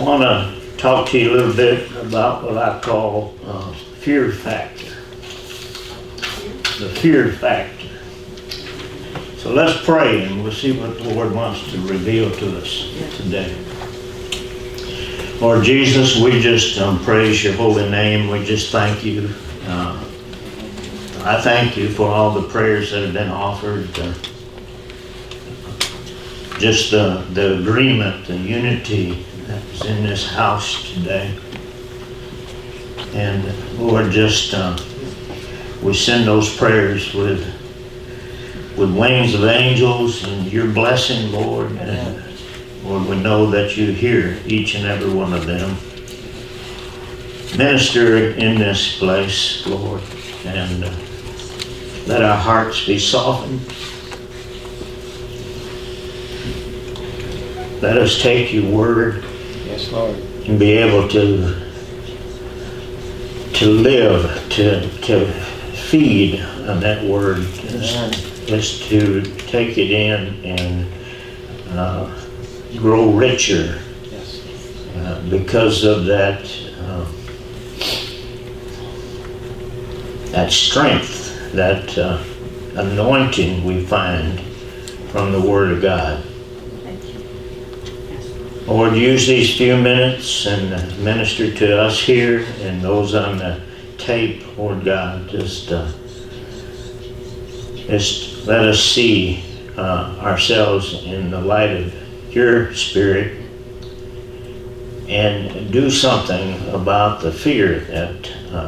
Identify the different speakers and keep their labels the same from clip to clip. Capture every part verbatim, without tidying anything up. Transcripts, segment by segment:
Speaker 1: I want to talk to you a little bit about what I call uh, fear factor. The fear factor. So let's pray and we'll see what the Lord wants to reveal to us today. Lord Jesus, we just um, praise your holy name. We just thank you. Uh, I thank you for all the prayers that have been offered. Uh, just the, the agreement, the unity that's in this house today. And Lord, just uh, we send those prayers with with wings of angels and your blessing, Lord. And Lord, we know that you hear each and every one of them. Minister in this place, Lord, and uh, let our hearts be softened. Let us take your word.
Speaker 2: Yes, Lord.
Speaker 1: And be able to to live, to to feed on that word. Just, just to take it in and uh, grow richer.
Speaker 2: Yes.
Speaker 1: Uh, because of that uh, that strength, that uh, anointing we find from the Word of God. Lord, use these few minutes and minister to us here and those on the tape, Lord God. Just, uh, just let us see uh, ourselves in the light of your Spirit and do something about the fear that uh,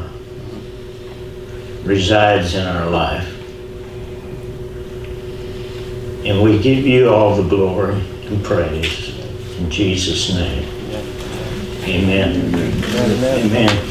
Speaker 1: resides in our life. And we give you all the glory and praise in Jesus' name. Amen. Amen. Amen.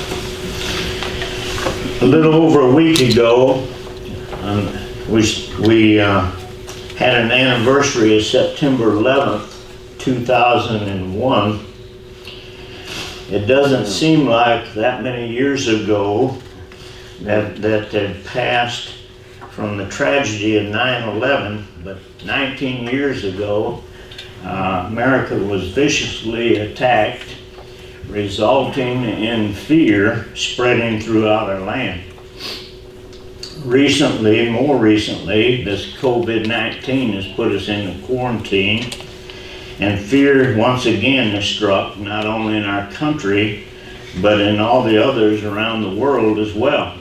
Speaker 1: A little over a week ago, um, we, we uh, had an anniversary of September eleventh, two thousand one. It doesn't seem like that many years ago that that had passed from the tragedy of nine eleven, but nineteen years ago, uh, America was viciously attacked, resulting in fear spreading throughout our land. Recently, more recently, this COVID nineteen has put us into quarantine, and fear once again has struck not only in our country, but in all the others around the world as well.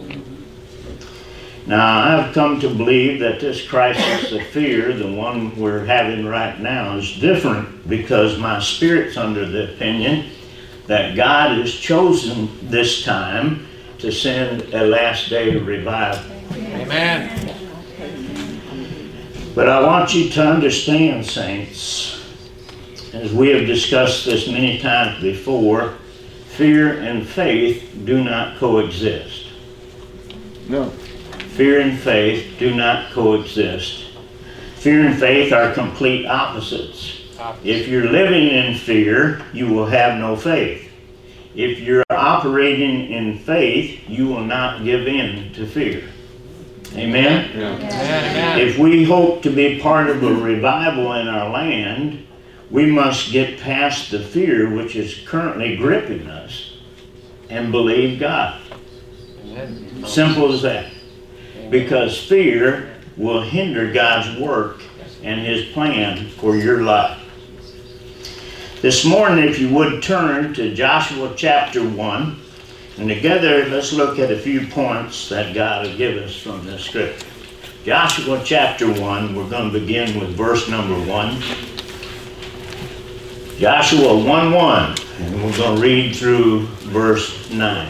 Speaker 1: Now, I've come to believe that this crisis of fear, the one we're having right now, is different because my spirit's under the opinion that God has chosen this time to send a last day revival.
Speaker 2: Amen.
Speaker 1: But I want you to understand, saints, as we have discussed this many times before, fear and faith do not coexist.
Speaker 2: No.
Speaker 1: Fear and faith do not coexist. Fear and faith are complete opposites. If you're living in fear, you will have no faith. If you're operating in faith, you will not give in to fear. Amen?
Speaker 2: Yeah. Amen.
Speaker 1: If we hope to be part of a revival in our land, we must get past the fear which is currently gripping us and believe God.
Speaker 2: Amen.
Speaker 1: Simple as that. Because fear will hinder God's work and His plan for your life. This morning, if you would turn to Joshua chapter one, and together let's look at a few points that God will give us from this scripture. Joshua chapter one, we're going to begin with verse number one. Joshua one one, and we're going to read through verse nine.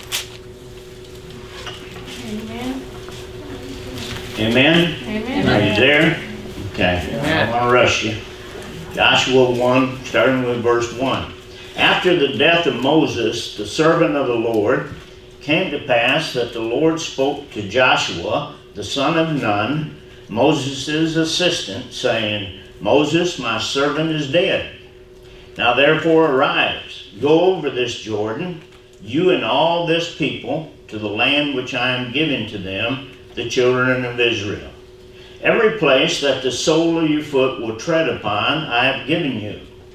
Speaker 1: Amen? Amen? Are you there? Okay. Amen. I don't want to rush you. Joshua one, starting with verse one. After the death of Moses, the servant of the Lord, came to pass that the Lord spoke to Joshua, the son of Nun, Moses' assistant, saying, Moses, my servant, is dead. Now therefore arise, go over this Jordan, you and all this people, to the land which I am giving to them, the children of Israel. Every place that the sole of your foot will tread upon, I have given you,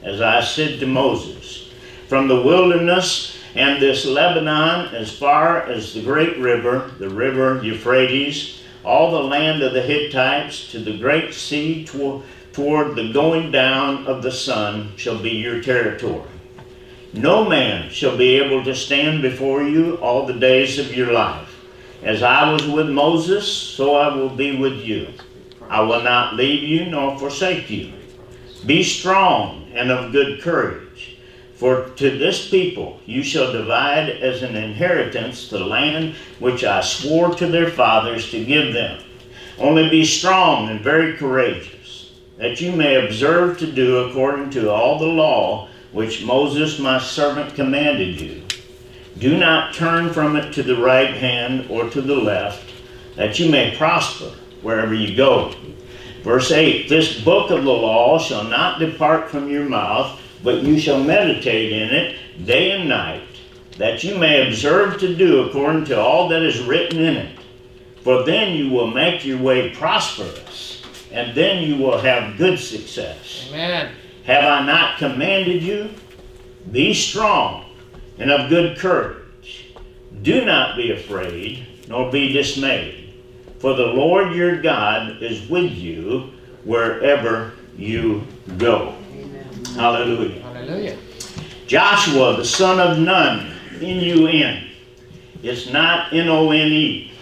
Speaker 1: as I said to Moses, from the wilderness and this Lebanon as far as the great river, the river Euphrates, all the land of the Hittites, to the great sea toward, toward the going down of the sun shall be your territory. No man shall be able to stand before you all the days of your life. As I was with Moses, so I will be with you. I will not leave you nor forsake you. Be strong and of good courage. For to this people you shall divide as an inheritance the land which I swore to their fathers to give them. Only be strong and very courageous, that you may observe to do according to all the law which Moses my servant commanded you. Do not turn from it to the right hand or to the left, that you may prosper wherever you go. Verse eight, this book of the law shall not depart from your mouth, but you shall meditate in it day and night, that you may observe to do according to all that is written in it. For then you will make your way prosperous, and then you will have good success.
Speaker 2: Amen.
Speaker 1: Have I not commanded you? Be strong and of good courage. Do not be afraid, nor be dismayed, for the Lord your God is with you wherever you go. Hallelujah.
Speaker 2: Hallelujah.
Speaker 1: Joshua, the son of Nun, N U N. It's not N O N E.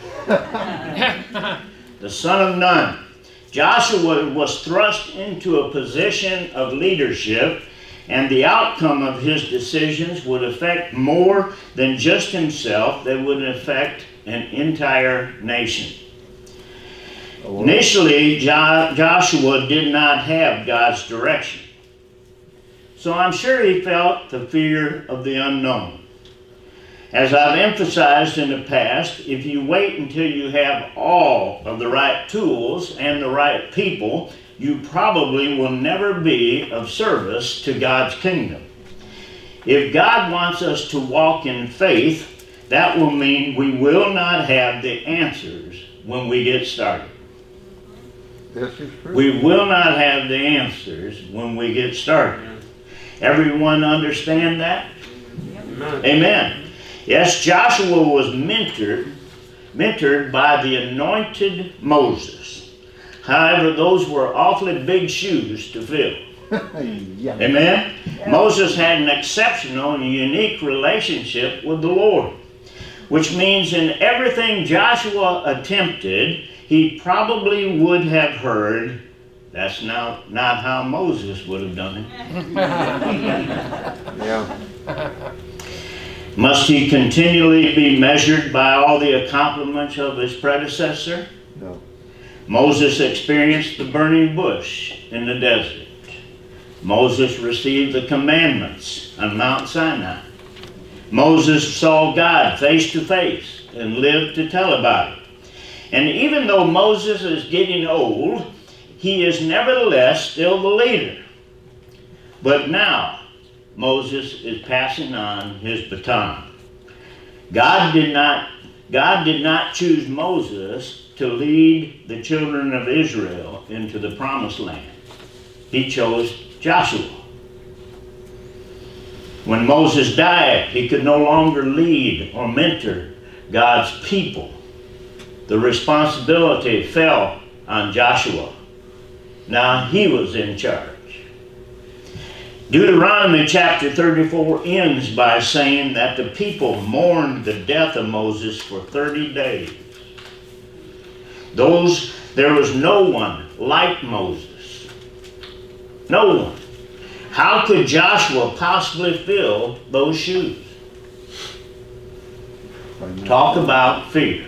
Speaker 1: The son of Nun. Joshua was thrust into a position of leadership, and the outcome of his decisions would affect more than just himself. They would affect an entire nation. Initially, Jo- Joshua did not have God's direction. So I'm sure he felt the fear of the unknown. As I've emphasized in the past, if you wait until you have all of the right tools and the right people, you probably will never be of service to God's kingdom. If God wants us to walk in faith, that will mean we will not have the answers when we get started.
Speaker 3: This is true.
Speaker 1: We will not have the answers when we get started. Everyone understand that?
Speaker 3: Amen.
Speaker 1: Amen. Yes, Joshua was mentored, mentored by the anointed Moses. However, those were awfully big shoes to fill.
Speaker 3: Yeah.
Speaker 1: Amen? Moses had an exceptional and unique relationship with the Lord, which means in everything Joshua attempted, he probably would have heard, that's not, not how Moses would have done it.
Speaker 3: Yeah.
Speaker 1: Must he continually be measured by all the accomplishments of his predecessor?
Speaker 3: No.
Speaker 1: Moses experienced the burning bush in the desert. Moses received the commandments on Mount Sinai. Moses saw God face to face and lived to tell about it. And even though Moses is getting old, he is nevertheless still the leader. But now, Moses is passing on his baton. God did not, God did not choose Moses to lead the children of Israel into the promised land. He chose Joshua. When Moses died, he could no longer lead or mentor God's people. The responsibility fell on Joshua. Now he was in charge. Deuteronomy chapter thirty-four ends by saying that the people mourned the death of Moses for thirty days. Those, there was no one like Moses. No one. How could Joshua possibly fill those shoes? Talk about fear.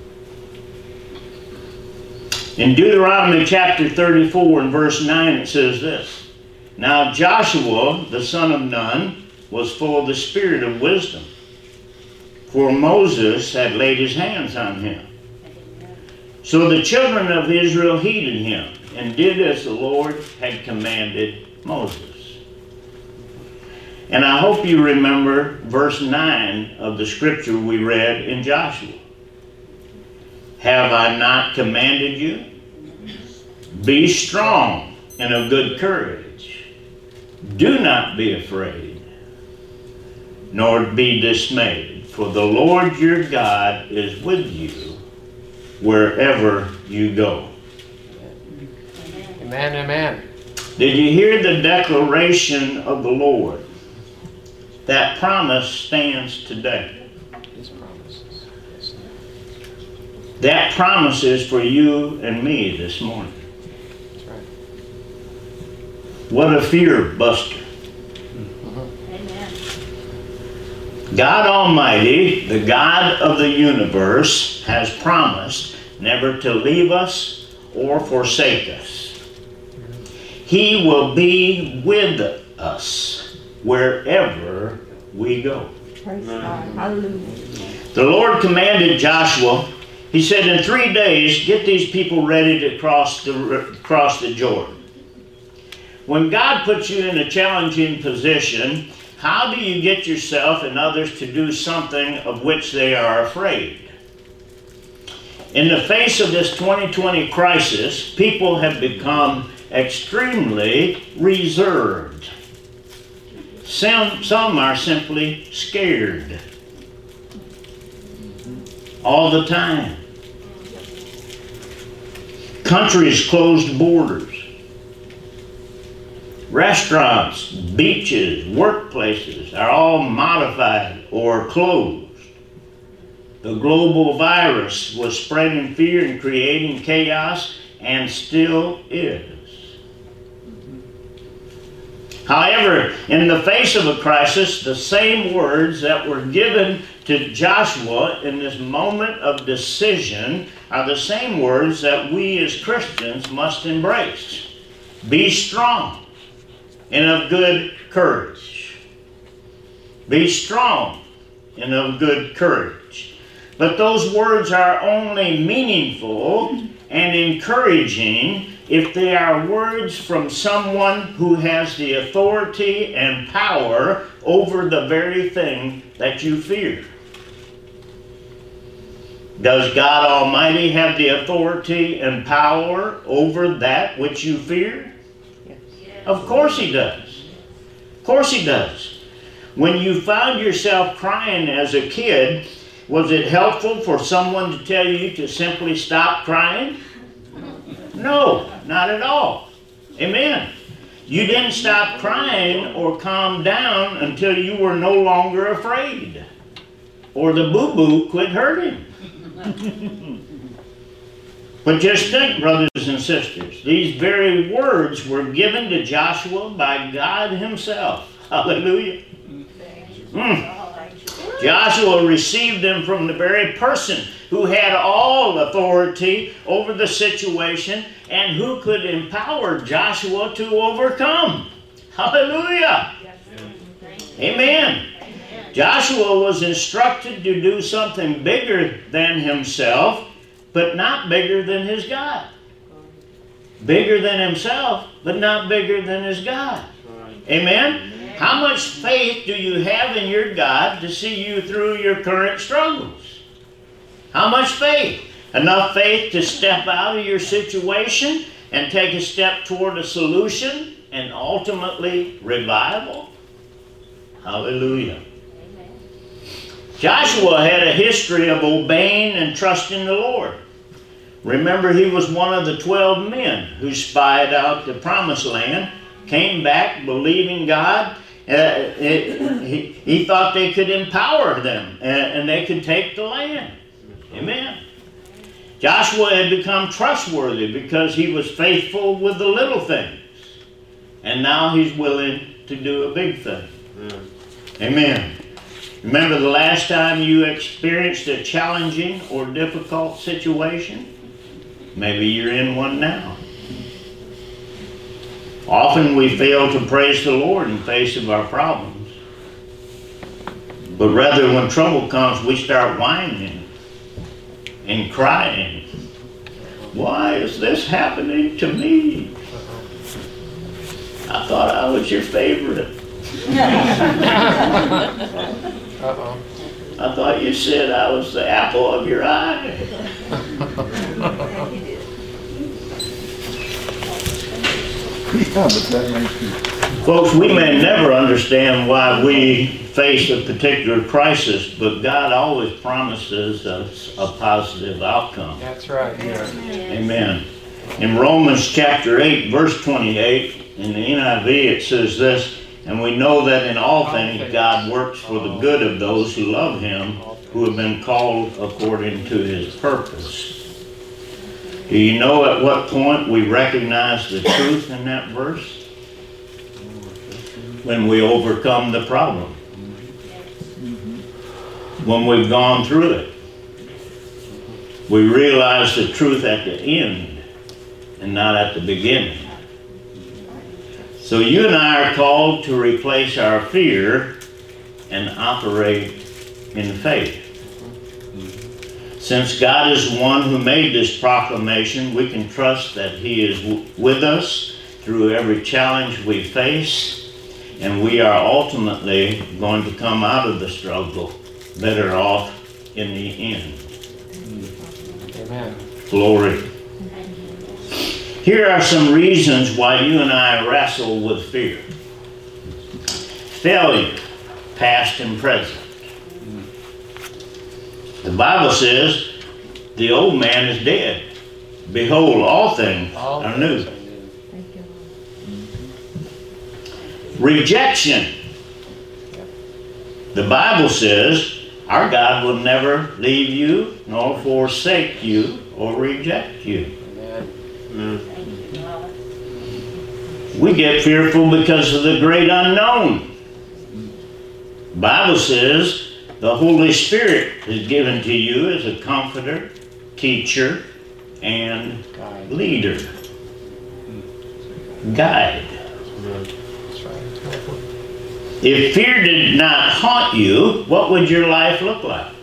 Speaker 1: In Deuteronomy chapter thirty-four and verse nine it says this. Now Joshua, the son of Nun, was full of the spirit of wisdom, for Moses had laid his hands on him. So the children of Israel heeded him, and did as the Lord had commanded Moses. And I hope you remember verse nine of the scripture we read in Joshua. Have I not commanded you? Be strong and of good courage. Do not be afraid, nor be dismayed, for the Lord your God is with you wherever you go.
Speaker 2: Amen, amen.
Speaker 1: Did you hear the declaration of the Lord? That promise stands today.
Speaker 2: His promises. Yes.
Speaker 1: That promise is for you and me this morning.
Speaker 2: That's right.
Speaker 1: What a fear buster.
Speaker 4: Amen.
Speaker 1: God Almighty, the God of the universe, has promised never to leave us or forsake us. He will be with us wherever we go.
Speaker 4: Praise God. Hallelujah.
Speaker 1: The Lord commanded Joshua, he said, in three days, get these people ready to cross the, cross the Jordan. When God puts you in a challenging position, how do you get yourself and others to do something of which they are afraid? In the face of this twenty twenty crisis, people have become extremely reserved. Some, some are simply scared all the time. Countries closed borders. Restaurants, beaches, workplaces are all modified or closed. The global virus was spreading fear and creating chaos, and still is. However, in the face of a crisis, the same words that were given to Joshua in this moment of decision are the same words that we as Christians must embrace. Be strong and of good courage. Be strong and of good courage. But those words are only meaningful and encouraging if they are words from someone who has the authority and power over the very thing that you fear. Does God Almighty have the authority and power over that which you fear?
Speaker 4: Yes.
Speaker 1: Of course He does. Of course He does. When you found yourself crying as a kid, was it helpful for someone to tell you to simply stop crying? No, not at all. Amen. You didn't stop crying or calm down until you were no longer afraid, or the boo-boo quit hurting. But just think, brothers and sisters, these very words were given to Joshua by God Himself. Hallelujah. Mm. Joshua received them from the very person who had all authority over the situation and who could empower Joshua to overcome. Hallelujah. Amen. Joshua was instructed to do something bigger than himself, but not bigger than his God. Bigger than himself, but not bigger than his God. Amen? How much faith do you have in your God to see you through your current struggles? How much faith? Enough faith to step out of your situation and take a step toward a solution and ultimately revival? Hallelujah. Joshua had a history of obeying and trusting the Lord. Remember, he was one of the twelve men who spied out the promised land, came back believing God. Uh, it, he, he thought they could empower them and, and they could take the land. Amen. Joshua had become trustworthy because he was faithful with the little things. And now he's willing to do a big thing. Mm. Amen. Remember the last time you experienced a challenging or difficult situation? Maybe you're in one now. Often we fail to praise the Lord in face of our problems. But rather when trouble comes, we start whining and crying. Why is this happening to me? I thought I was your favorite.
Speaker 2: Uh-oh.
Speaker 1: I thought you said I was the apple of your eye.
Speaker 3: Yeah, but that makes you
Speaker 1: Folks, we may never understand why we face a particular crisis, but God always promises us a positive outcome.
Speaker 2: That's right. Yeah.
Speaker 1: Amen. In Romans chapter eight, verse twenty-eight, in the N I V it says this, and we know that in all things God works for the good of those who love Him, who have been called according to His purpose. Do you know at what point we recognize the truth in that verse? When we overcome the problem. When we've gone through it. We realize the truth at the end and not at the beginning. So you and I are called to replace our fear and operate in faith. Since God is the one who made this proclamation, we can trust that He is with us through every challenge we face, and we are ultimately going to come out of the struggle better off in the end.
Speaker 2: Amen.
Speaker 1: Glory. Here are some reasons why you and I wrestle with fear. Failure, past and present. The Bible says, the old man is dead. Behold, all things
Speaker 2: All
Speaker 1: are
Speaker 2: things
Speaker 1: new.
Speaker 2: are new.
Speaker 4: Thank you.
Speaker 1: Rejection. The Bible says, our God will never leave you, nor forsake you, or reject you.
Speaker 2: Amen.
Speaker 4: Thank you, Lord.
Speaker 1: We get fearful because of the great unknown. The Bible says the Holy Spirit is given to you as a comforter, teacher, and
Speaker 2: God.
Speaker 1: leader. Guide.
Speaker 2: That's right.
Speaker 1: If fear did not haunt you, what would your life look like?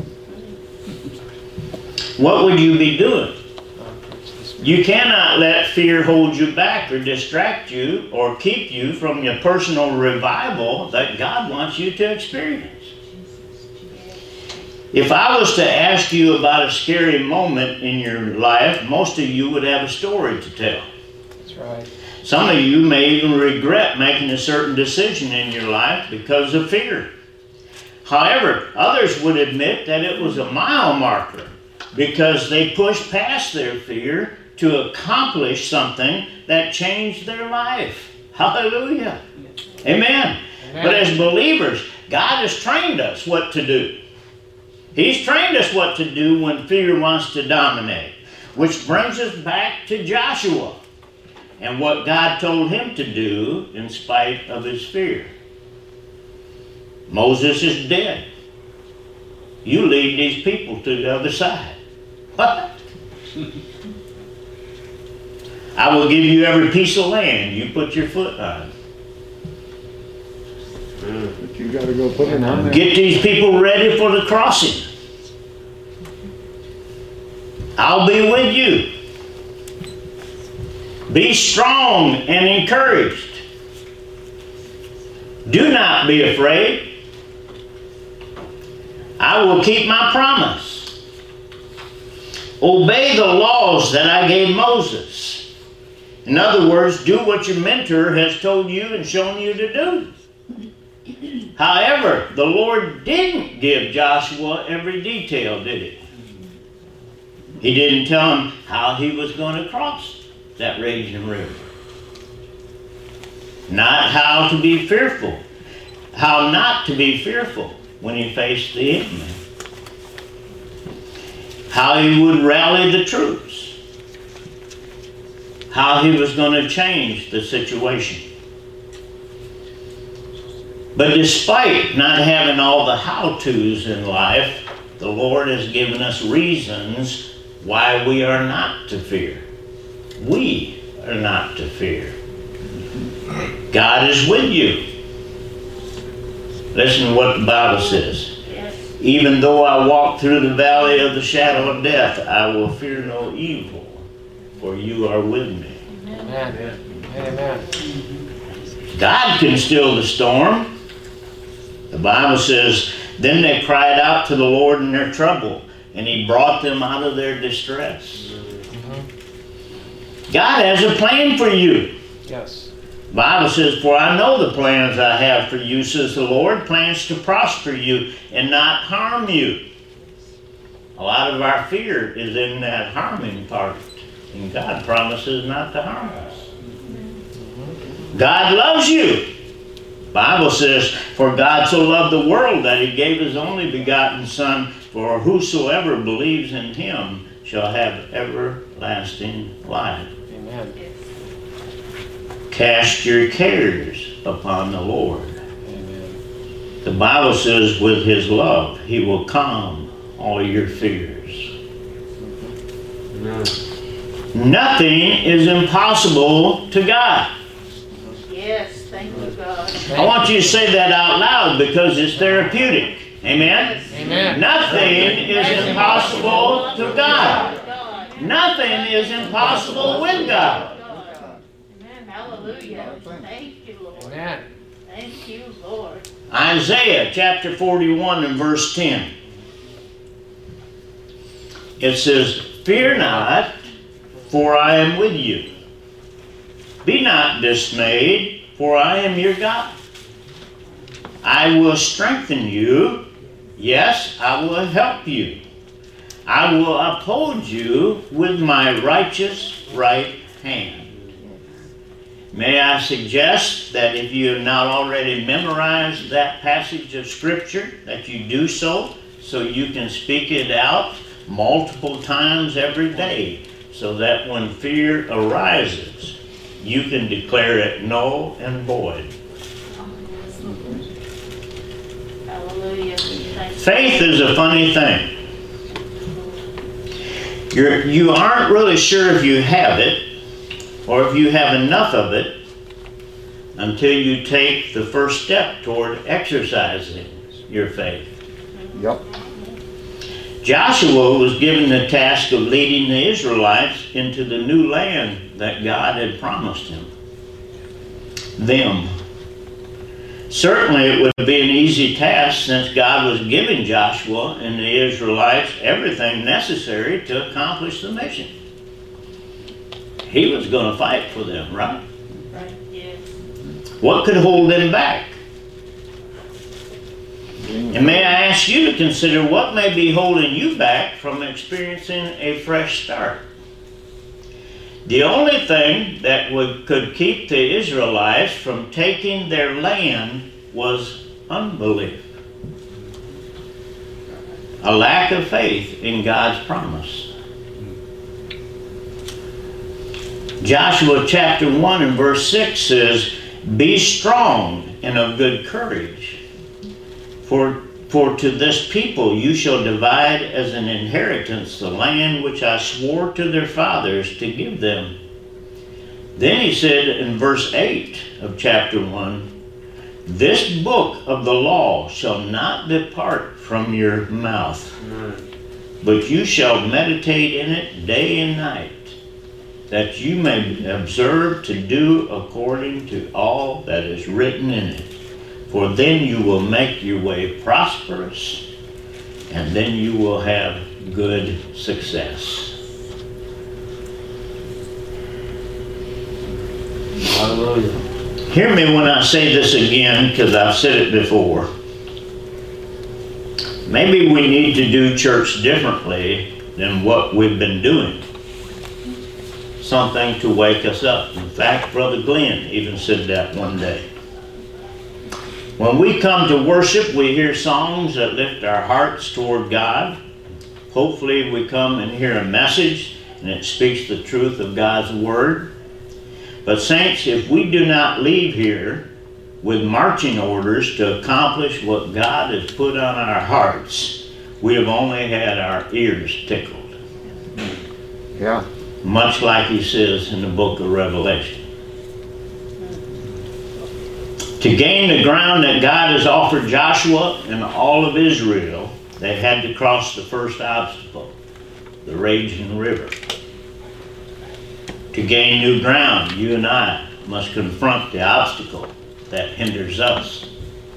Speaker 1: What would you be doing? You cannot let fear hold you back or distract you or keep you from your personal revival that God wants you to experience. If I was to ask you about a scary moment in your life, most of you would have a story to tell.
Speaker 2: That's right.
Speaker 1: Some of you may even regret making a certain decision in your life because of fear. However, others would admit that it was a mile marker because they pushed past their fear to accomplish something that changed their life. Hallelujah. Amen.
Speaker 2: Amen.
Speaker 1: But as believers, God has trained us what to do. He's trained us what to do when fear wants to dominate, which brings us back to Joshua and what God told him to do in spite of his fear. Moses is dead. You lead these people to the other side. What? I will give you every piece of land you put your foot on.
Speaker 3: But you gotta go put it on there.
Speaker 1: Get these people ready for the crossing. I'll be with you. Be strong and encouraged. Do not be afraid. I will keep my promise. Obey the laws that I gave Moses. In other words, do what your mentor has told you and shown you to do. However, the Lord didn't give Joshua every detail, did he? He didn't tell him how he was going to cross that raging river. Not how to be fearful. How not to be fearful when he faced the enemy. How he would rally the troops. How he was going to change the situation. But despite not having all the how-tos in life, the Lord has given us reasons why we are not to fear. We are not to fear. God is with you. Listen to what the Bible says.
Speaker 4: Yes.
Speaker 1: Even though I walk through the valley of the shadow of death, I will fear no evil, for you are with me.
Speaker 2: Amen. Amen.
Speaker 1: God can still the storm. The Bible says, then they cried out to the Lord in their trouble, and he brought them out of their distress.
Speaker 2: Mm-hmm.
Speaker 1: God has a plan for you.
Speaker 2: Yes.
Speaker 1: The Bible says, for I know the plans I have for you, says the Lord, plans to prosper you and not harm you. A lot of our fear is in that harming part. And God promises not to harm us. God loves you. The Bible says, for God so loved the world that he gave his only begotten Son, for whosoever believes in him shall have everlasting life.
Speaker 2: Amen.
Speaker 1: Cast your cares upon the Lord.
Speaker 2: Amen.
Speaker 1: The Bible says with his love he will calm all your fears.
Speaker 2: Amen.
Speaker 1: Nothing is impossible to God.
Speaker 4: Yes, thank you, God.
Speaker 1: I want you to say that out loud because it's therapeutic. Amen?
Speaker 2: Amen.
Speaker 1: Nothing is impossible to God.
Speaker 4: God.
Speaker 1: Nothing is impossible with God.
Speaker 4: Amen. Hallelujah. Thank you, Lord.
Speaker 2: Amen.
Speaker 4: Thank you, Lord.
Speaker 1: Isaiah chapter forty-one and verse ten. It says, fear not, for I am with you. Be not dismayed, for I am your God. I will strengthen you. Yes, I will help you. I will uphold you with my righteous right hand. May I suggest that if you have not already memorized that passage of Scripture, that you do so, so you can speak it out multiple times every day, so that when fear arises, you can declare it null and void.
Speaker 4: Hallelujah. Thank you.
Speaker 1: Faith is a funny thing. You're, you aren't really sure if you have it, or if you have enough of it, until you take the first step toward exercising your faith.
Speaker 3: Yep.
Speaker 1: Joshua was given the task of leading the Israelites into the new land that God had promised him. Them. Certainly it would be an easy task since God was giving Joshua and the Israelites everything necessary to accomplish the mission. He was going to fight for them, right?
Speaker 4: Right, yes.
Speaker 1: What could hold them back? And may I ask you to consider what may be holding you back from experiencing a fresh start? The only thing that would, could keep the Israelites from taking their land was unbelief. A lack of faith in God's promise. Joshua chapter one and verse six says, be strong and of good courage. For, for to this people you shall divide as an inheritance the land which I swore to their fathers to give them. Then he said in verse eight of chapter one, this book of the law shall not depart from your mouth, but you shall meditate in it day and night, that you may observe to do according to all that is written in it. For then you will make your way prosperous, and then you will have good success.
Speaker 2: Hallelujah.
Speaker 1: Hear me when I say this again, because I've said it before. Maybe we need to do church differently than what we've been doing. Something to wake us up. In fact, Brother Glenn even said that one day. When we come to worship, we hear songs that lift our hearts toward God. Hopefully we come and hear a message and it speaks the truth of God's Word. But saints, if we do not leave here with marching orders to accomplish what God has put on our hearts, we have only had our ears tickled.
Speaker 3: Yeah.
Speaker 1: Much like he says in the book of Revelation. To gain the ground that God has offered Joshua and all of Israel, they had to cross the first obstacle, the raging river. To gain new ground, you and I must confront the obstacle that hinders us.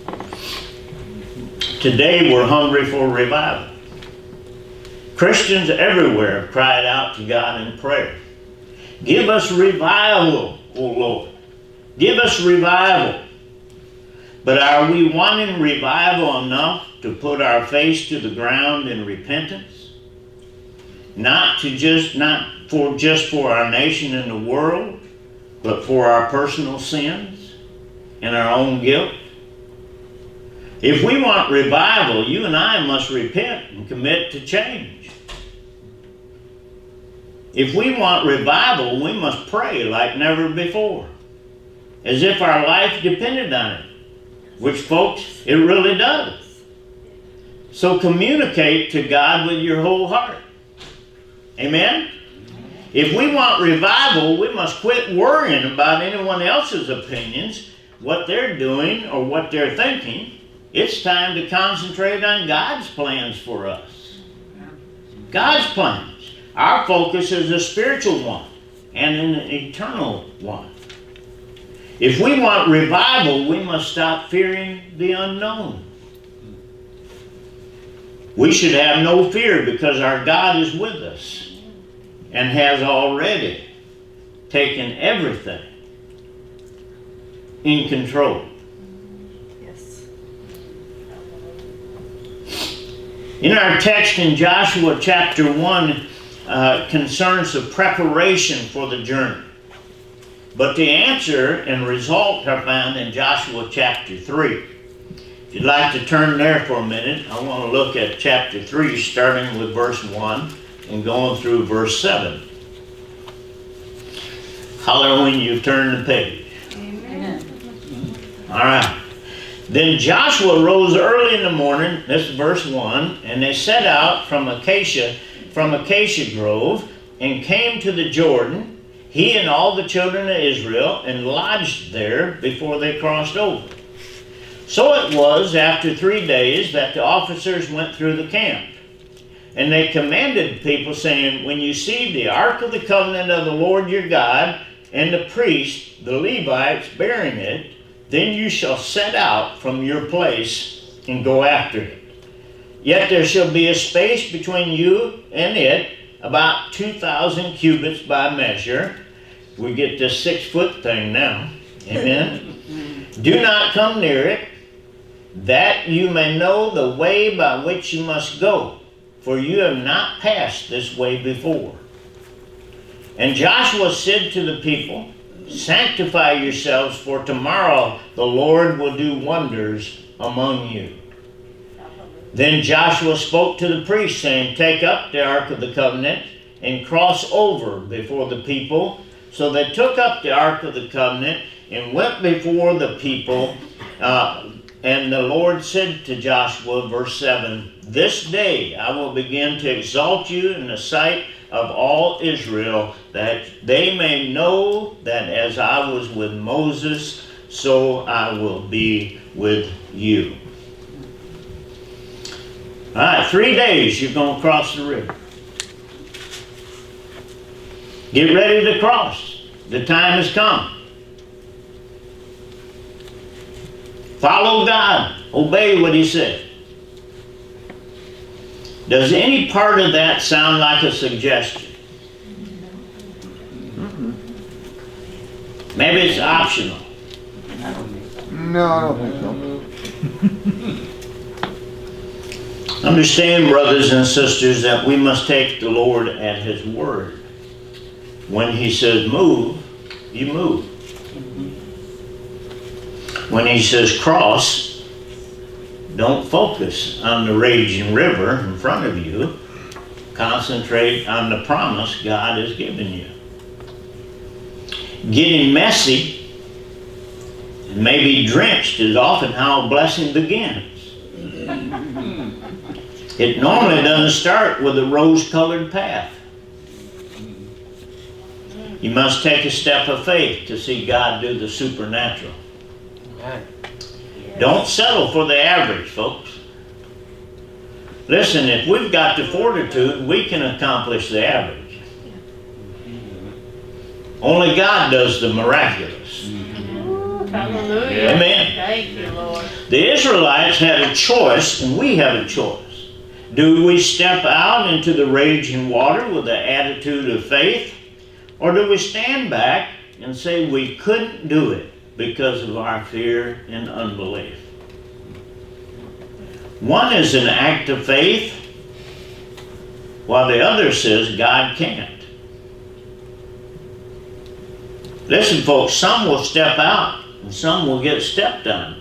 Speaker 1: Today we're hungry for revival. Christians everywhere have cried out to God in prayer. Give us revival, O Lord. Give us revival. But are we wanting revival enough to put our face to the ground in repentance? Not to just not for just for our nation and the world, but for our personal sins and our own guilt? If we want revival, you and I must repent and commit to change. If we want revival, we must pray like never before, as if our life depended on it, which, folks, it really does. So communicate to God with your whole heart. Amen? If we want revival, we must quit worrying about anyone else's opinions, what they're doing or what they're thinking. It's time to concentrate on God's plans for us. God's plans. Our focus is a spiritual one and an eternal one. If we want revival, we must stop fearing the unknown. We should have no fear because our God is with us and has already taken everything in control.
Speaker 4: Yes.
Speaker 1: In our text in Joshua chapter one uh, concerns the preparation for the journey. But the answer and result are found in Joshua chapter three. If you'd like to turn there for a minute, I want to look at chapter three, starting with verse one and going through verse seven. Holler when you've turned the page.
Speaker 4: Amen.
Speaker 1: All right. Then Joshua rose early in the morning, this is verse one, and they set out from Acacia, from Acacia Grove, and came to the Jordan, he and all the children of Israel, and lodged there before they crossed over. So it was after three days that the officers went through the camp. And they commanded the people, saying, when you see the ark of the covenant of the Lord your God, and the priests, the Levites, bearing it, then you shall set out from your place and go after it. Yet there shall be a space between you and it, about two thousand cubits by measure. We get this six-foot thing now. Amen. Do not come near it, that you may know the way by which you must go, for you have not passed this way before. And Joshua said to the people, sanctify yourselves, for tomorrow the Lord will do wonders among you. Then Joshua spoke to the priests, saying, take up the ark of the covenant and cross over before the people. So they took up the ark of the covenant and went before the people. Uh, and the Lord said to Joshua, verse seven, this day I will begin to exalt you in the sight of all Israel, that they may know that as I was with Moses, so I will be with you. All right, three days you're going to cross the river. Get ready to cross. The time has come. Follow God. Obey what He said. Does any part of that sound like a suggestion? Maybe it's optional.
Speaker 3: No, I don't think so.
Speaker 1: Understand, brothers and sisters, that we must take the Lord at His word. When He says move, you move. When He says cross, don't focus on the raging river in front of you. Concentrate on the promise God has given you. Getting messy and maybe drenched is often how a blessing begins. It normally doesn't start with a rose-colored path. You must take a step of faith to see God do the supernatural.
Speaker 2: Amen.
Speaker 1: Don't settle for the average, folks. Listen, if we've got the fortitude, we can accomplish the average. Only God does the miraculous.
Speaker 4: Ooh, hallelujah.
Speaker 1: Amen.
Speaker 4: Thank you, Lord.
Speaker 1: The Israelites had a choice, and we have a choice. Do we step out into the raging water with the attitude of faith, or do we stand back and say we couldn't do it because of our fear and unbelief. One is an act of faith, while the other says God can't. Listen, folks, some will step out and some will get stepped on.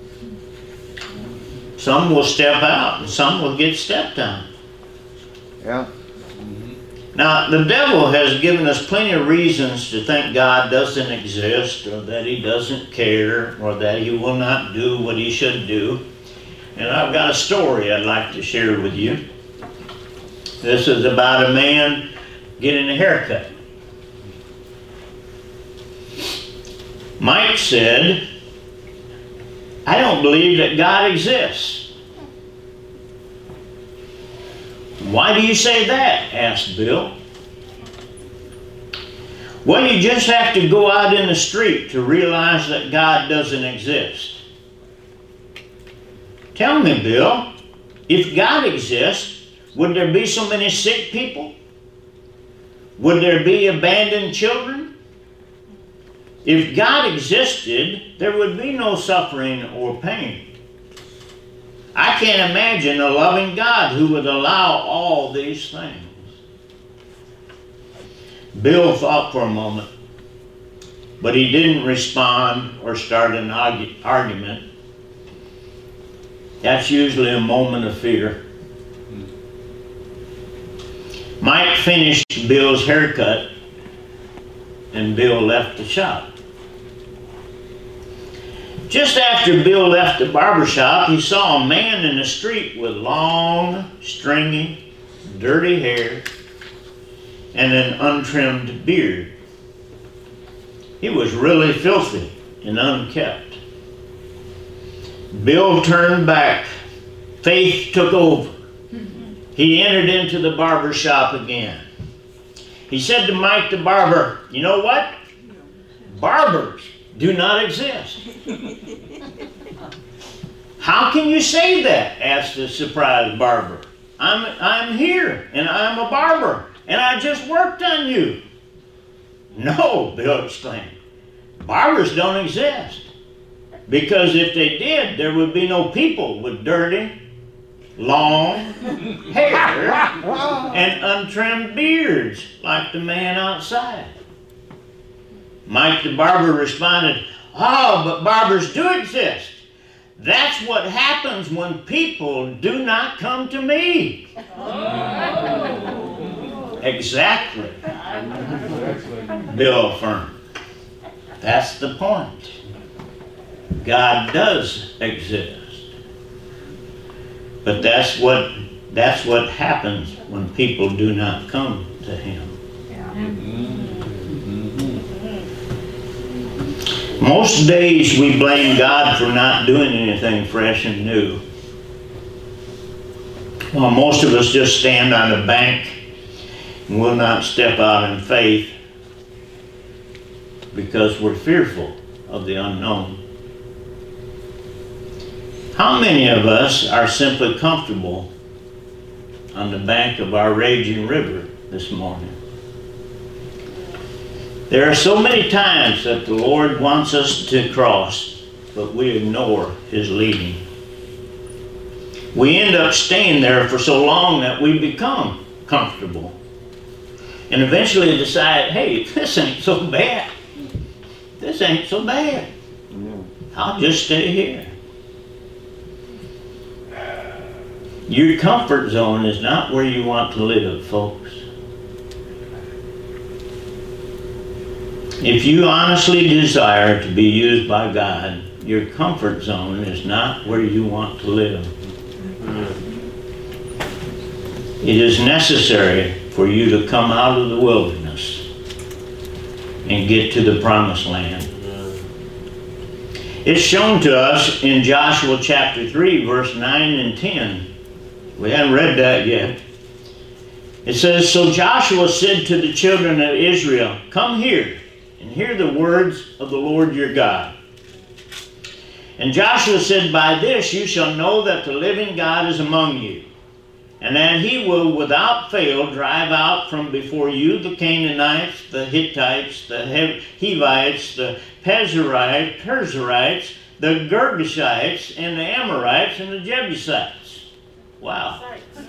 Speaker 1: Some will step out and some will get stepped on.
Speaker 3: Yeah.
Speaker 1: Now, the devil has given us plenty of reasons to think God doesn't exist, or that he doesn't care, or that he will not do what he should do. And I've got a story I'd like to share with you. This is about a man getting a haircut. Mike said, "I don't believe that God exists." "Why do you say that?" asked Bill. "Well, you just have to go out in the street to realize that God doesn't exist." "Tell me, Bill, if God exists, would there be so many sick people? Would there be abandoned children? If God existed, there would be no suffering or pain. I can't imagine a loving God who would allow all these things." Bill thought for a moment, but he didn't respond or start an argu- argument. That's usually a moment of fear. Mike finished Bill's haircut, and Bill left the shop. Just after Bill left the barber shop, he saw a man in the street with long, stringy, dirty hair and an untrimmed beard. He was really filthy and unkept. Bill turned back. Faith took over. He entered into the barber shop again. He said to Mike the barber, "You know what? Barbers do not exist." "How can you say that?" asked the surprised barber. I'm, I'm here, and I'm a barber, and I just worked on you." "No," Bill exclaimed. "Barbers don't exist. Because if they did, there would be no people with dirty, long hair and untrimmed beards like the man outside." Mike the barber responded, "Oh, but barbers do exist. That's what happens when people do not come to me." Oh. "Exactly," Bill affirmed. "That's the point. God does exist. But that's what that's what happens when people do not come to him." Most days we blame God for not doing anything fresh and new. Well, most of us just stand on a bank and will not step out in faith because we're fearful of the unknown. How many of us are simply comfortable on the bank of our raging river this morning? There are so many times that the Lord wants us to cross, but we ignore his leading. We end up staying there for so long that we become comfortable and eventually decide, hey, this ain't so bad. This ain't so bad. I'll just stay here. Your comfort zone is not where you want to live, folks. If you honestly desire to be used by God, your comfort zone is not where you want to live. It is necessary for you to come out of the wilderness and get to the promised land. It's shown to us in Joshua chapter three, verse nine and ten. We haven't read that yet. It says, "So Joshua said to the children of Israel, 'Come here and hear the words of the Lord your God.' And Joshua said, 'By this you shall know that the living God is among you, And that he will without fail drive out from before you the Canaanites, the Hittites, the Hivites, the Pezerites, Perizzites, the Girgashites, and the Amorites, and the Jebusites. Wow.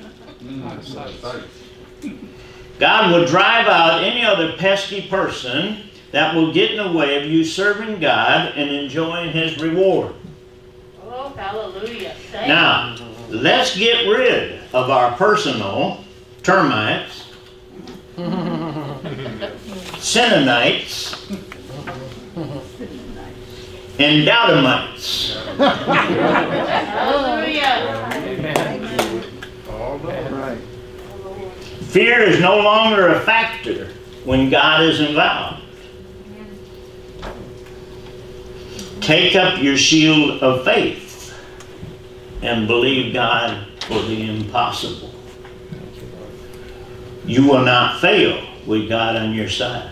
Speaker 1: God will drive out any other pesky person that will get in the way of you serving God and enjoying His reward.
Speaker 4: Oh, hallelujah. Thank
Speaker 1: Now, let's get rid of our personal termites, Sinnonites, and Doubtamites.
Speaker 4: Hallelujah.
Speaker 3: All right.
Speaker 1: Fear is no longer a factor when God is involved. Take up your shield of faith and believe God for the impossible. You will not fail with God on your side.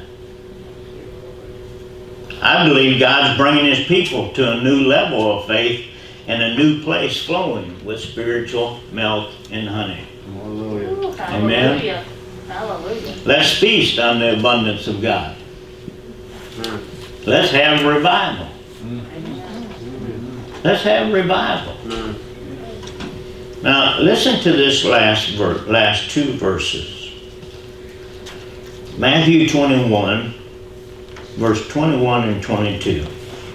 Speaker 1: I believe God's bringing His people to a new level of faith and a new place flowing with spiritual milk and honey.
Speaker 2: Hallelujah.
Speaker 4: Ooh,
Speaker 1: Amen.
Speaker 4: hallelujah. Hallelujah.
Speaker 1: Let's feast on the abundance of God. Let's have revival. Let's have revival. Now, listen to this last verse, last two verses. Matthew twenty-one, verse twenty-one and twenty-two.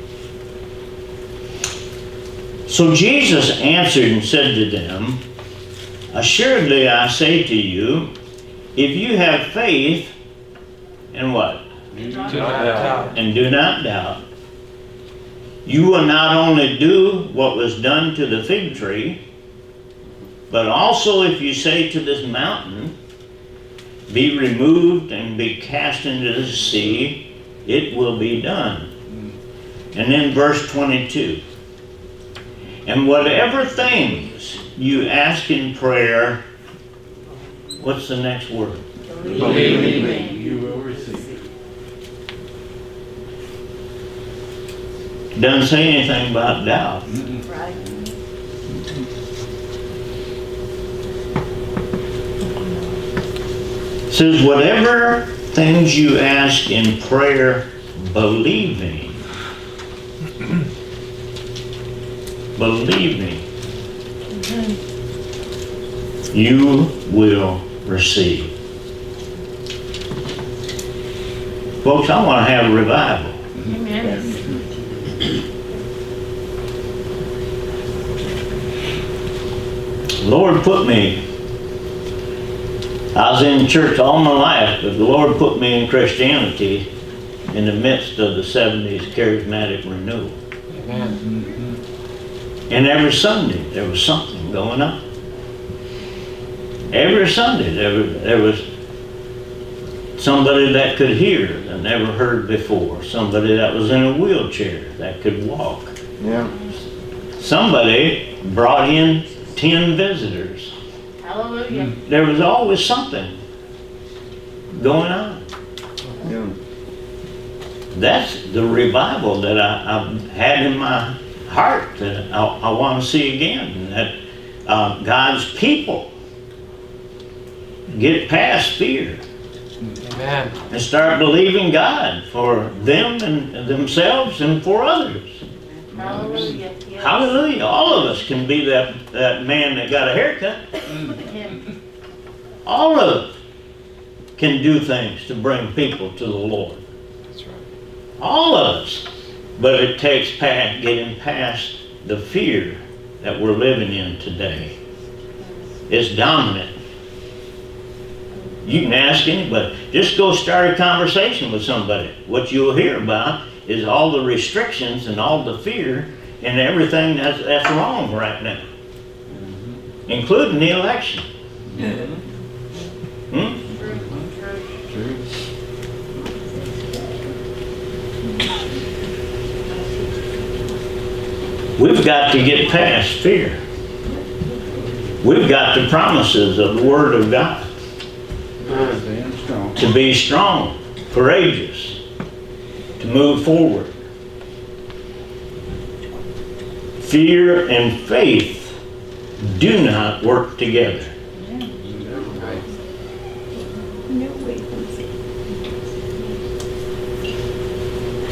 Speaker 1: So Jesus answered and said to them, assuredly I say to you, if you have faith, and what?
Speaker 2: Do not doubt.
Speaker 1: And do not doubt, you will not only do what was done to the fig tree, but also if you say to this mountain, be removed and be cast into the sea, it will be done. And then verse twenty-two. And whatever things you ask in prayer, what's the next word?
Speaker 2: Believing you will receive.
Speaker 1: Doesn't say anything about doubt.
Speaker 4: Right.
Speaker 1: It says, whatever things you ask in prayer, believing. Believing. You will receive. Folks, I want to have a revival.
Speaker 4: Amen.
Speaker 1: The Lord put me, I was in church all my life, but the Lord put me in Christianity in the midst of the seventies charismatic renewal.
Speaker 2: Amen.
Speaker 1: And every Sunday there was something going on. Every Sunday there was, there was somebody that could hear that never heard before. Somebody that was in a wheelchair that could walk.
Speaker 3: Yeah.
Speaker 1: Somebody brought in ten visitors.
Speaker 4: Hallelujah.
Speaker 1: There was always something going on.
Speaker 3: Yeah.
Speaker 1: That's the revival that I, I've had in my heart that I, I want to see again. And that uh, God's people get past fear.
Speaker 2: Amen.
Speaker 1: And start believing God for them and themselves and for others.
Speaker 4: Hallelujah. Yes.
Speaker 1: Hallelujah. All of us can be that, that man that got a haircut.
Speaker 4: Yeah.
Speaker 1: All of us can do things to bring people to the Lord.
Speaker 2: That's right.
Speaker 1: All of us. But it takes past, getting past the fear that we're living in today. It's dominant. You can ask anybody. Just go start a conversation with somebody. What you'll hear about is all the restrictions and all the fear and everything that's, that's wrong right now. Mm-hmm. Including the election.
Speaker 2: Yeah.
Speaker 1: Hmm?
Speaker 2: True.
Speaker 1: We've got to get past fear. We've got the promises of the Word of God.
Speaker 3: Stand strong.
Speaker 1: To be strong, courageous, to move forward. Fear and faith do not work together.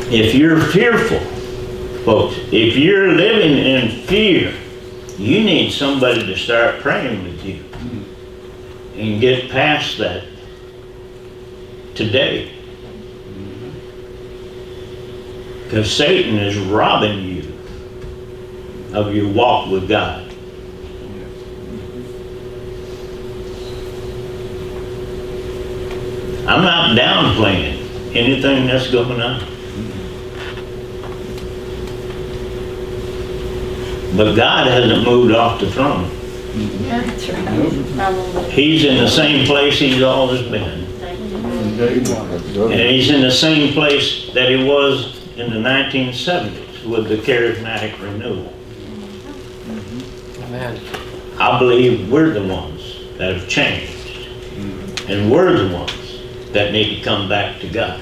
Speaker 1: If you're fearful, folks, if you're living in fear, you need somebody to start praying with you and get past that today. Because Satan is robbing you of your walk with God. I'm not downplaying anything that's going on. But God hasn't moved off the throne.
Speaker 4: That's right.
Speaker 1: He's in the same place he's always been. And he's in the same place that he was in the nineteen seventies with the charismatic renewal.
Speaker 2: Amen.
Speaker 1: I believe we're the ones that have changed. And we're the ones that need to come back to God.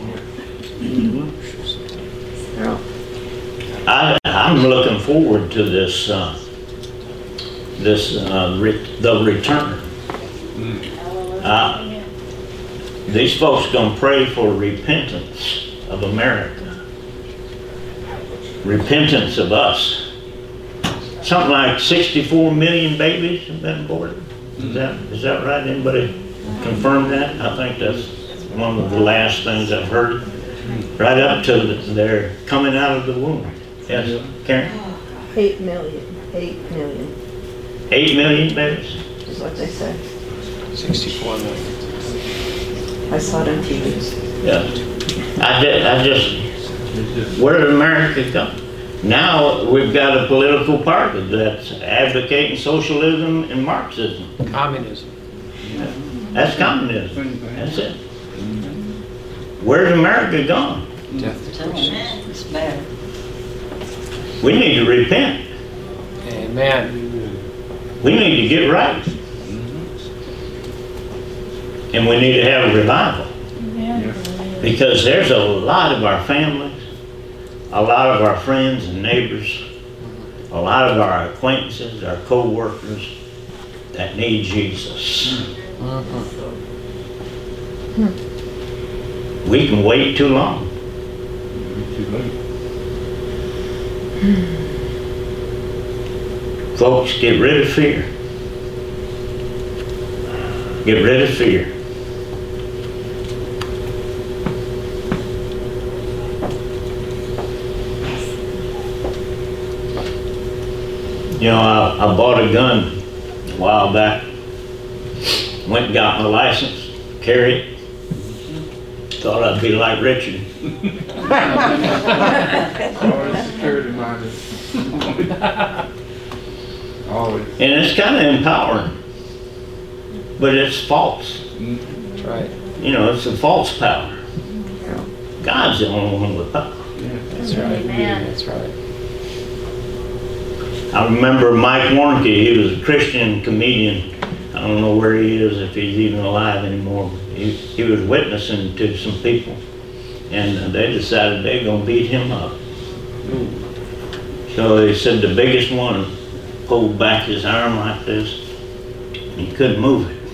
Speaker 1: I, I'm looking forward to this, uh, this uh, re the return. Uh, these folks gonna pray for repentance of America, repentance of us. Something like sixty-four million babies have been aborted. Is that is that right? Anybody confirm that? I think that's one of the last things I've heard. Right up to the, they're coming out of the womb. Yes, Karen?
Speaker 5: Eight million, eight million,
Speaker 1: Eight million babies?
Speaker 5: is what they said.
Speaker 2: sixty-four million.
Speaker 5: I saw it on T V.
Speaker 1: Yeah. I did, I just, where did America go? Now we've got a political party that's advocating socialism and Marxism.
Speaker 2: Communism.
Speaker 1: That's communism. That's it. Where's America gone?
Speaker 2: Death to Christians.
Speaker 5: It's bad.
Speaker 1: We need to repent.
Speaker 2: Amen.
Speaker 1: We need to get right. And we need to have a revival. Because there's a lot of our families, a lot of our friends and neighbors, a lot of our acquaintances, our co-workers that need Jesus. We can wait too long. Folks, get rid of fear. Get rid of fear. You know, I, I bought a gun a while back. Went and got my license, carried it. Thought I'd be like Richard.
Speaker 3: Always security minded. Always.
Speaker 1: And it's kind of empowering. But it's false.
Speaker 2: That's right.
Speaker 1: You know, it's a false power. God's the only one with power.
Speaker 2: That's right.
Speaker 4: Amen.
Speaker 2: That's right.
Speaker 1: I remember Mike Warnke, he was a Christian comedian. I don't know where he is, if he's even alive anymore. He, he was witnessing to some people, and they decided they're going to beat him up. So they said the biggest one pulled back his arm like this. He couldn't move it.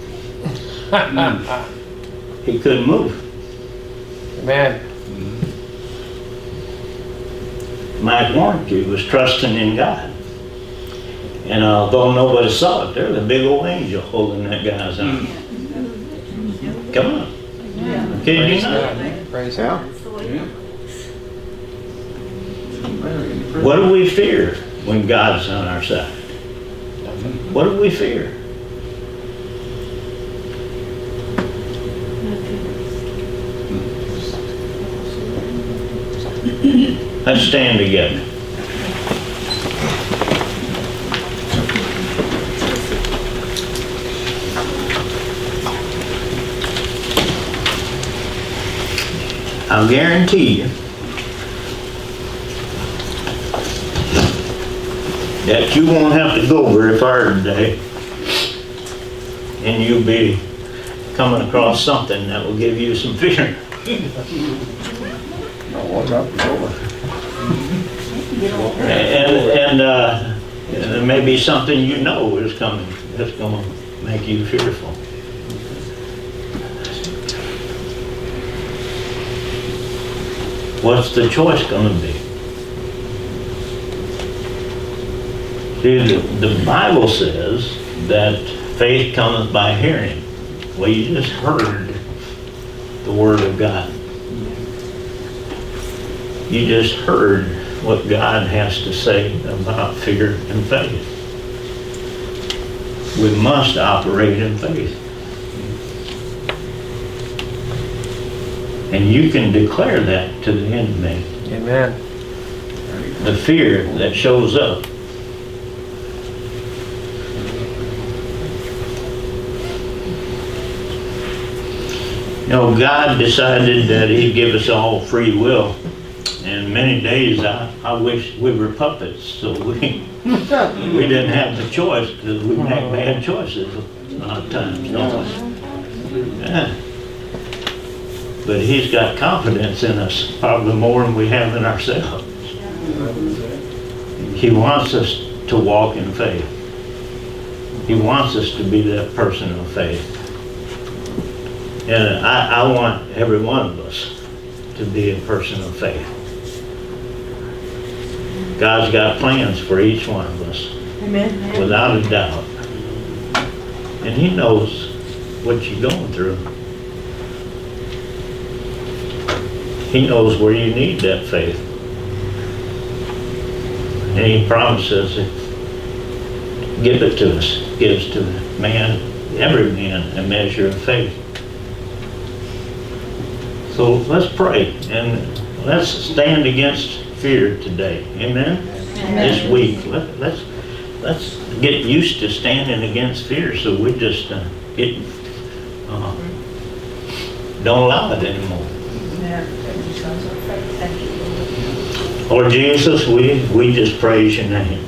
Speaker 1: He couldn't move it.
Speaker 2: Amen.
Speaker 1: Mike Warnke was trusting in God. And although nobody saw it, there's a big old angel holding that guy's arm. Come on. Can you
Speaker 2: Praise
Speaker 1: not?
Speaker 2: God. Praise God.
Speaker 1: What do we fear when God's on our side? What do we fear? Let's stand together. I'll guarantee you that you won't have to go very far today, and you'll be coming across something that will give you some fear. And, and uh, there may be something you know is coming that's going to make you fearful. What's the choice going to be? See, the, the Bible says that faith cometh by hearing. Well, you just heard the Word of God. You just heard what God has to say about fear and faith. We must operate in faith. And you can declare that to the enemy.
Speaker 2: Amen.
Speaker 1: The fear that shows up. You know, God decided that He'd give us all free will. And many days I, I wish we were puppets, so we we didn't have the choice, because we make bad choices a lot of times, don't we? Yeah. But He's got confidence in us, probably more than we have in ourselves. He wants us to walk in faith. He wants us to be that person of faith. And I, I want every one of us to be a person of faith. God's got plans for each one of us.
Speaker 5: Amen.
Speaker 1: Without a doubt. And He knows what you're going through. He knows where you need that faith. And He promises it. Give it to us. Gives to man, every man, a measure of faith. So let's pray and let's stand against fear today. Amen? Amen. This week. Let, let's let's get used to standing against fear, so we just uh, get uh, don't allow it anymore. Lord Jesus, we, we just praise your name.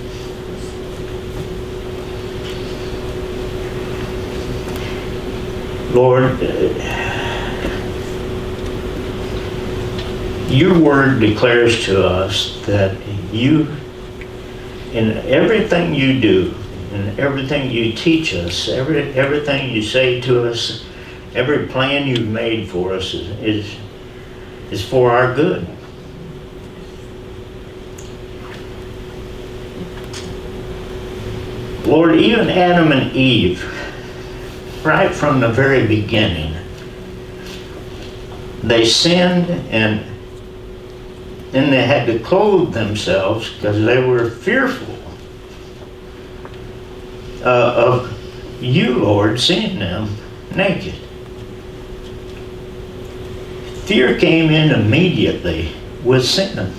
Speaker 1: Lord, uh, your word declares to us that you, in everything you do, and everything you teach us, every everything you say to us, every plan you've made for us is, is, is for our good. Lord, even Adam and Eve, right from the very beginning, they sinned, and then they had to clothe themselves because they were fearful uh, of you, Lord, seeing them naked. Fear came in immediately with sin.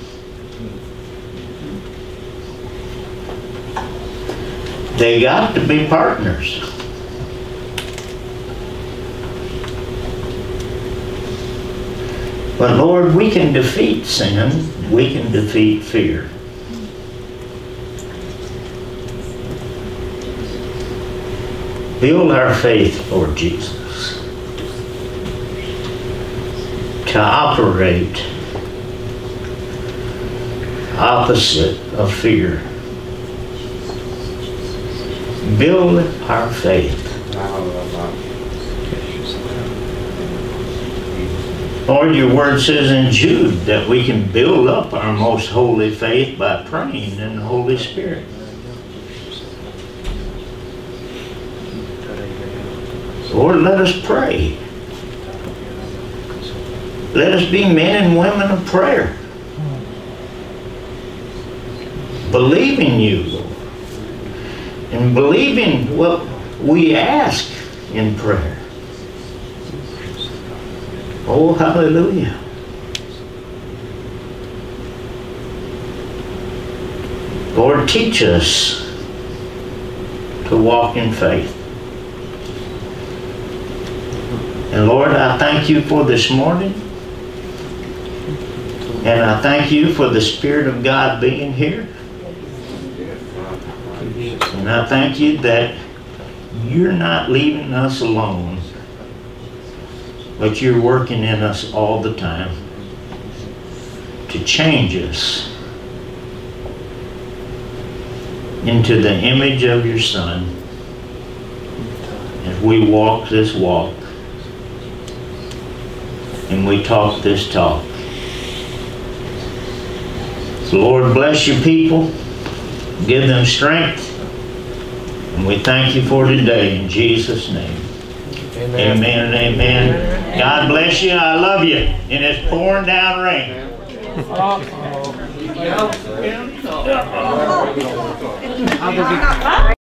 Speaker 1: They got to be partners. But Lord, we can defeat sin, we can defeat fear. Build our faith, Lord Jesus, to operate opposite of fear. Build our faith. Lord, your word says in Jude that we can build up our most holy faith by praying in the Holy Spirit. Lord, let us pray. Let us be men and women of prayer. Believing you, Lord. And believing what we ask in prayer. Oh, hallelujah. Lord, teach us to walk in faith. And Lord, I thank you for this morning. And I thank you for the Spirit of God being here. And I thank you that you're not leaving us alone, but you're working in us all the time to change us into the image of your Son as we walk this walk and we talk this talk The Lord bless your people. Give them strength. And we thank you for today in Jesus' name.
Speaker 2: Amen.
Speaker 1: Amen and amen. God bless you. I love you. And it's pouring down rain.
Speaker 3: Uh-oh.